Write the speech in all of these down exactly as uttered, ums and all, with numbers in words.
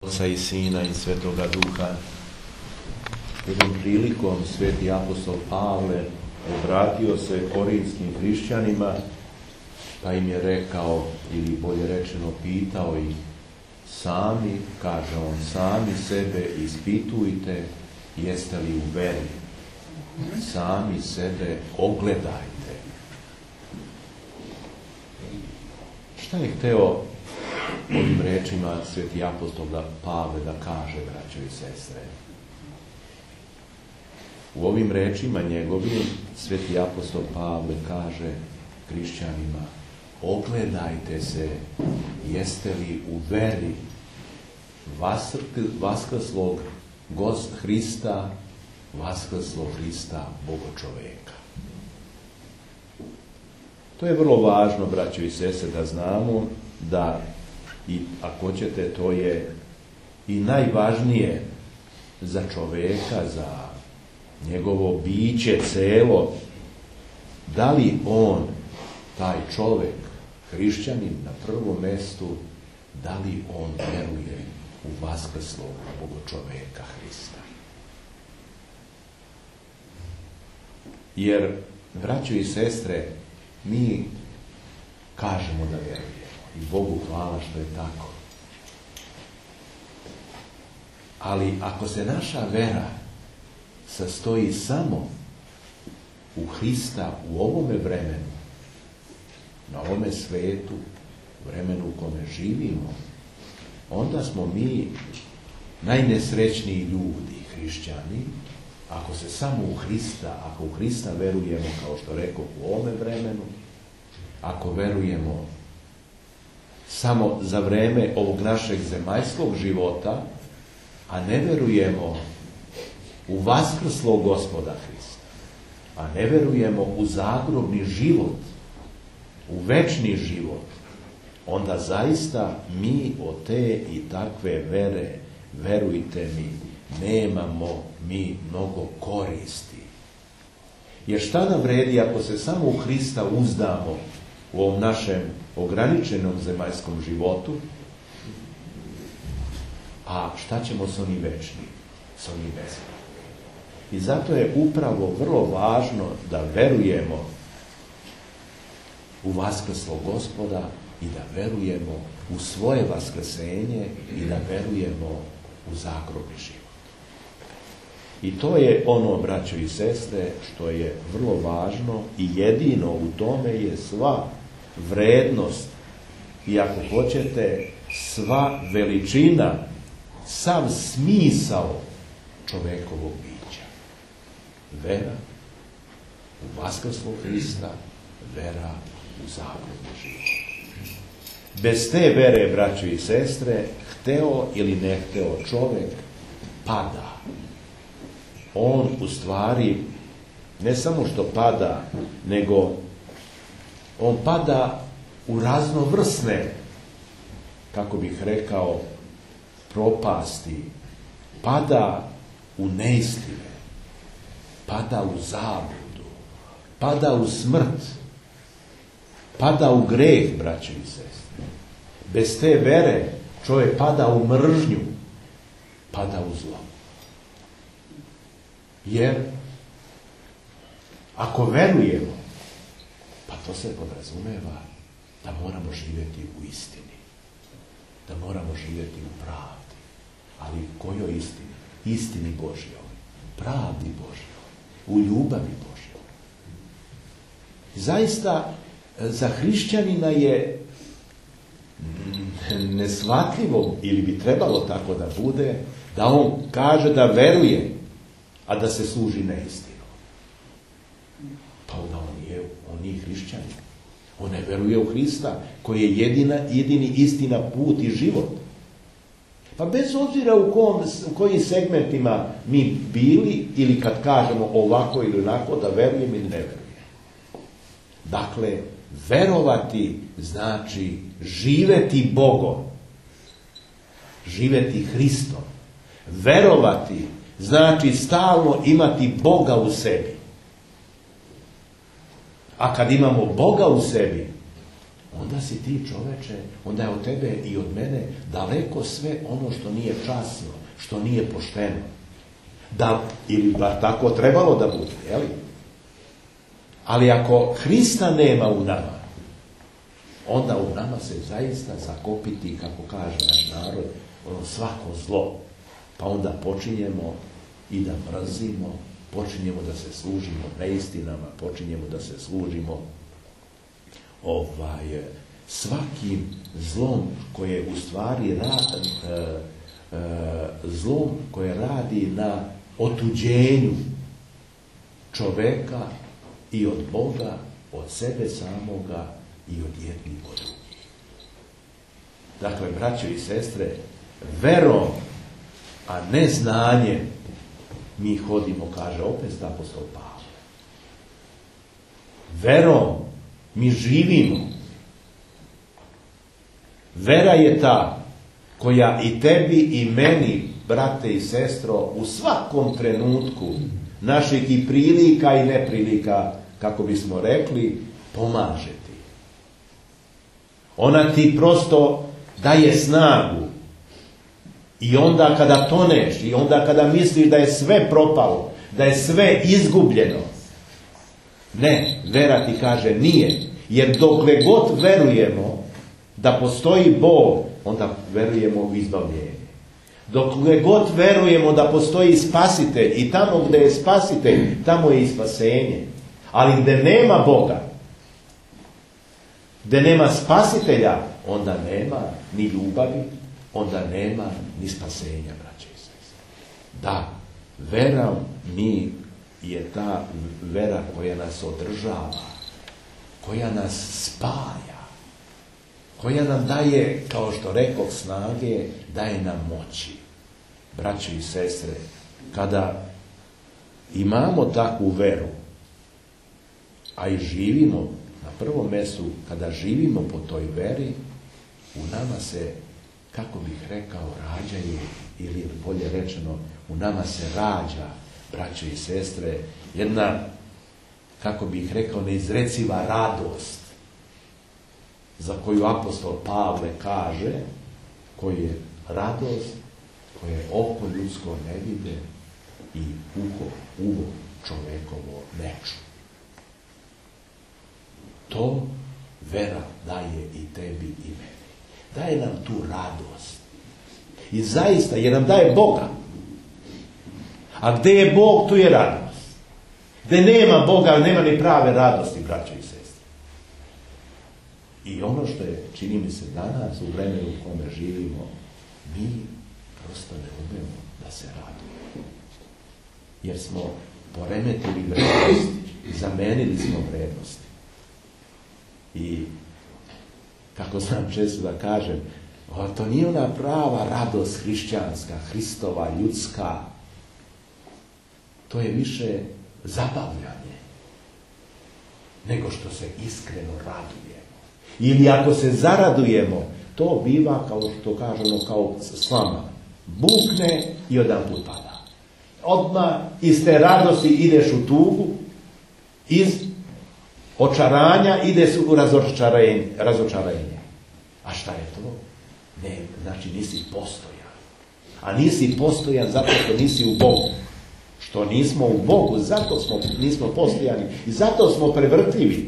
Oca i Sina i Svetoga Duha. Jednom prilikom sveti apostol Pavle obratio se korintskim hrišćanima, pa im je rekao, ili bolje rečeno pitao ih, sami, kaže on, sami sebe ispitujte, jeste li u veri. Sami sebe ogledajte. Šta je hteo ovim rečima sveti apostol Pavle da kaže, braćo i sestre? U ovim rečima njegovim sveti apostol Pavle kaže hrišćanima, ogledajte se, jeste li u veri vaskrslog Gost Hrista, vaskrslog Hrista Bogočoveka. To je vrlo važno, braćo i sestre, da znamo da, i ako ćete, to je i najvažnije za čoveka, za njegovo biće celo, da li on, taj čovek, hrišćanin na prvom mestu, da li on veruje u vaskrslog Bogočoveka Hrista. Jer, braćo i sestre, mi kažemo da verujemo. I Bogu hvala što je tako. Ali ako se naša vera sastoji samo u Hrista u ovome vremenu, na ovome svetu, vremenu u kome živimo, onda smo mi najnesrećniji ljudi, hrišćani, ako se samo u Hrista, ako u Hrista verujemo, kao što rekao, u ovome vremenu, ako verujemo samo za vreme ovog našeg zemaljskog života, a ne verujemo u vaskrslog Gospoda Hrista, a ne verujemo u zagrobni život, u večni život, onda zaista mi od te i takve vere, verujte mi, nemamo mi mnogo koristi. Jer šta nam vredi ako se samo u Hrista uzdamo u ovom našem ograničenom zemaljskom životu, a šta ćemo s onim večnim, s onim bezvrednim? I zato je upravo vrlo važno da verujemo u vaskrslog Gospoda i da verujemo u svoje vaskrsenje i da verujemo u zagrobni život. I to je ono, braćo i sestre, što je vrlo važno i jedino u tome je sva vrednost i ako hoćete sva veličina, sav smisao čovekovog bića. Vera u vaskrslog Hrista, vera u zagrobni život. Bez te vere, braćo i sestre, hteo ili ne hteo čovek pada. On u stvari ne samo što pada, nego on pada u raznovrsne, kako bih rekao, propasti, pada u neistine, pada u zabludu, pada u smrt, pada u greh, braćo i sestre. Bez te vere čovjek pada u mržnju, pada u zlo. Jer ako verujemo, pa to se podrazumeva da moramo živjeti u istini, da moramo živjeti u pravdi. Ali kojoj istini? Istini Božjoj, pravdi Božjoj, u ljubavi Božjoj. Zaista za hrišćanina je neshvatljivo, ili bi trebalo tako da bude, da on kaže da veruje, a da se služi neistinom. Pa onda on nije, on nije hrišćanin. On ne veruje u Hrista, koji je jedina, jedini istina, put i život. Pa bez obzira u, kom, u kojim segmentima mi bili, ili kad kažemo ovako ili onako, da verujem ili ne verujem. Dakle, verovati znači živeti Bogom, živeti Hristom. Verovati znači stalno imati Boga u sebi. A kad imamo Boga u sebi, onda si ti čoveče, onda je od tebe i od mene daleko sve ono što nije časno, što nije pošteno. Da, ili ba tako trebalo da bude, jeli? Ali ako Hrista nema u nama, onda u nama se zaista zakopiti, kako kaže naš narod, ono svako zlo. Pa onda počinjemo i da mrzimo, počinjemo da se služimo neistinama, počinjemo da se služimo ovaj, svakim zlom koje u stvari ra, e, e, zlom koje radi na otuđenju čoveka i od Boga, od sebe samoga i od jednih od drugih. Dakle, braćo i sestre, verom, a ne znanjem, mi hodimo, kaže opet apostol Pavle. Verom mi živimo. Vera je ta koja i tebi i meni, brate i sestro, u svakom trenutku naših i prilika i neprilika, kako bismo rekli, pomaže ti. Ona ti prosto daje snagu. I onda kada toneš, i onda kada misliš da je sve propalo, da je sve izgubljeno, ne, vera ti kaže nije. Jer dokle god verujemo da postoji Bog, onda verujemo u izbavljenje. Dokle god verujemo da postoji spasitelj, i tamo gdje je spasitelj, tamo je i spasenje. Ali gdje nema Boga, gdje nema spasitelja, onda nema ni ljubavi, onda nema ni spasenja, braće i sestre. Da, vera mi je ta vera koja nas održava, koja nas spaja, koja nam daje, kao što rekoh, snage, daje nam moći. Braće i sestre, kada imamo takvu veru, a i živimo, na prvom mjestu, kada živimo po toj veri, u nama se, kako bih rekao, rađaju, ili bolje rečeno, u nama se rađa, braćo i sestre, jedna, kako bih rekao, neizreciva radost, za koju apostol Pavle kaže, koji je radost, koje oko ljudsko ne vide i uho, uvo čovekovo ne čuje. To vera daje i tebi i meni. Daje nam tu radost. I zaista, jer nam daje Boga. A gdje je Bog, tu je radost. Gdje nema Boga, nema ni prave radosti, braćo i sestre. I ono što je, čini mi se danas, u vremenu u kome živimo, mi prosto ne umemo da se radujemo. Jer smo poremetili vrednosti, zamenili smo vrednosti. I, kako znam često da kažem, o, to nije ona prava radost hrišćanska, Hristova, ljudska. To je više zabavljanje, nego što se iskreno radujemo. Ili ako se zaradujemo, to biva, kao što kažemo, kao slama. Bukne i odanput pada. Odmah iz te radosti ideš u tugu, iz očaranja ideš u razočarenje. razočarenje. A šta je to? Ne, znači nisi postojan. A nisi postojan zato što nisi u Bogu. Što nismo u Bogu, zato smo, nismo postojani. I zato smo prevrtljivi.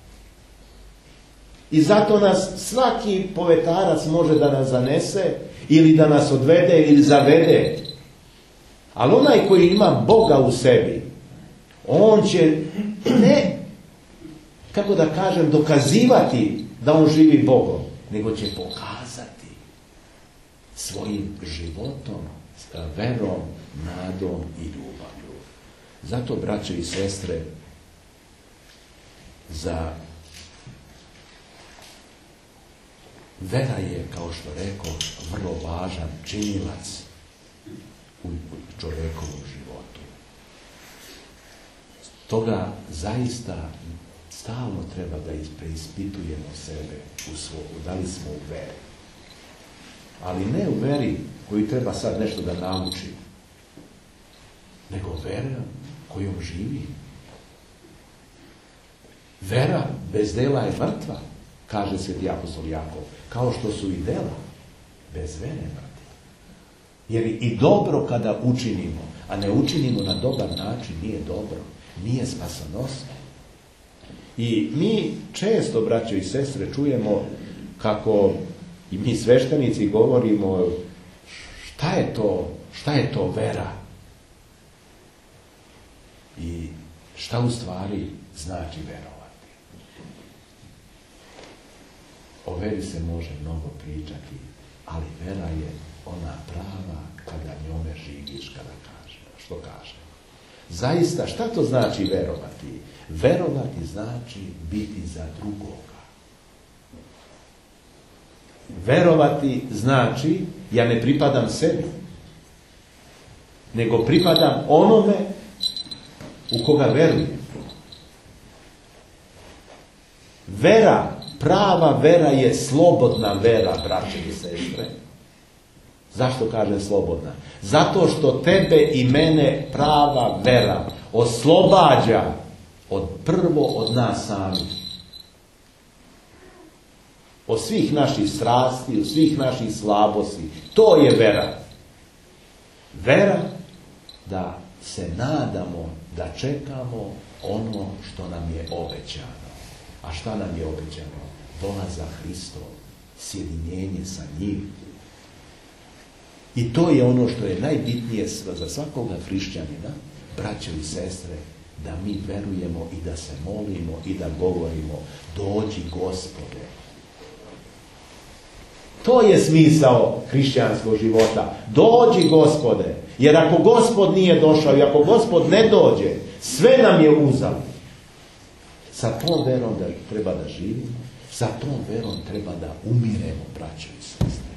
I zato nas svaki povetarac može da nas zanese, ili da nas odvede, ili zavede. Ali onaj koji ima Boga u sebi, on će ne, kako da kažem, dokazivati da on živi Bogom, nego će pokazati svojim životom, verom, nadom i ljubavlju. Zato, braćo i sestre, za vera je, kao što rekao, vrlo važan činilac u čovjekovom životu. Toga zaista stalno treba da preispitujemo sebe u svoju, da li smo u veri. Ali ne u veri koju treba sad nešto da nauči, nego vera kojom živi. Vera bez dela je mrtva. kaže sveti apostol Jakov, kao što su i dela bez vere mrtvi. Jer i dobro kada učinimo, a ne učinimo na dobar način, nije dobro, nije spasonosno. I mi često, braćo i sestre, čujemo kako i mi sveštenici govorimo šta je to, šta je to vera i šta u stvari znači verovati. O veri se može mnogo pričati, ali vera je ona prava kada njome živiš, kada kaže, što kaže. Zaista, šta to znači verovati? Verovati znači biti za drugoga. Verovati znači ja ne pripadam sebi, nego pripadam onome u koga verujem. Vera, prava vera je slobodna vera, braće i sestre. Zašto kažem slobodna? Zato što tebe i mene prava vera oslobađa od prvo od nas samih. Od svih naših strasti, od svih naših slabosti. To je vera. Vera da se nadamo, da čekamo ono što nam je obećano. A šta nam je obećano? Dolazak Hristov, sjedinjenje sa njim. I to je ono što je najbitnije za svakoga hrišćanina, braćo i sestre, da mi verujemo i da se molimo i da govorimo dođi Gospode. To je smisao hrišćanskog života. Dođi Gospode. Jer ako Gospod nije došao i ako Gospod ne dođe, sve nam je uzalud. Sa tom verom da treba da živimo, sa tom verom treba da umiremo, braćo i sestre.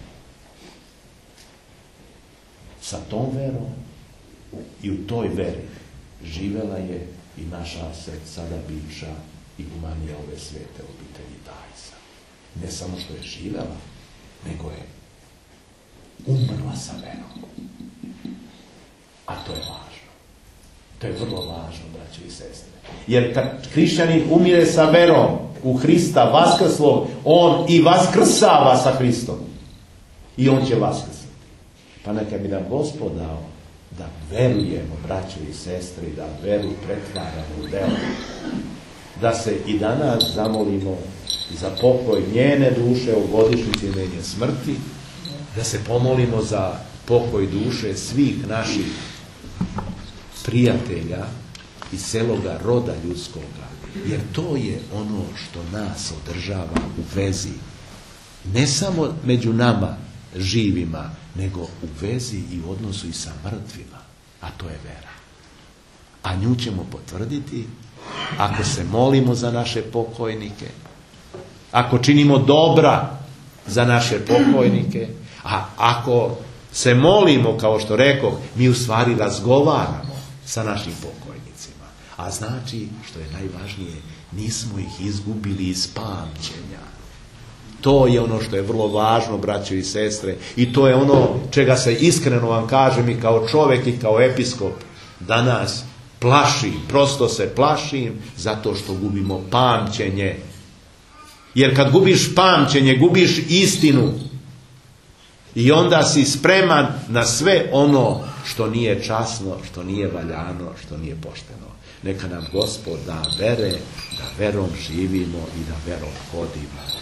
Sa tom verom i u toj veri živela je i naša sada bivša igumanija ove svete obitelji Tajsa. Ne samo što je živela, nego je umrla sa verom. A to je važno. To je vrlo važno, braće i sestre. Jer kad hrišćanin umire sa verom u Hrista vaskrslog, on i vaskrsava sa Hristom. I on će vaskrsati. Pa neka bi nam Gospod dao da verujemo, braće i sestre, da veru pretvaramo u delo. Da se i danas zamolimo za pokoj njene duše u godišnjici njene smrti, da se pomolimo za pokoj duše svih naših prijatelja iz celoga roda ljudskoga, jer to je ono što nas održava u vezi, ne samo među nama živima, nego u vezi i u odnosu i sa mrtvima, a to je vera. A nju ćemo potvrditi ako se molimo za naše pokojnike, ako činimo dobra za naše pokojnike, a ako se molimo, kao što rekoh, mi u stvari razgovaramo sa našim pokojnicima. A znači, što je najvažnije, nismo ih izgubili iz pamćenja. To je ono što je vrlo važno, braćo i sestre, i to je ono čega se iskreno vam kažem i kao čovjek i kao episkop danas plašim, prosto se plašim zato što gubimo pamćenje. Jer kad gubiš pamćenje, gubiš istinu i onda si spreman na sve ono što nije časno, što nije valjano, što nije pošteno. Neka nam Gospod da vere, da verom živimo i da verom hodimo.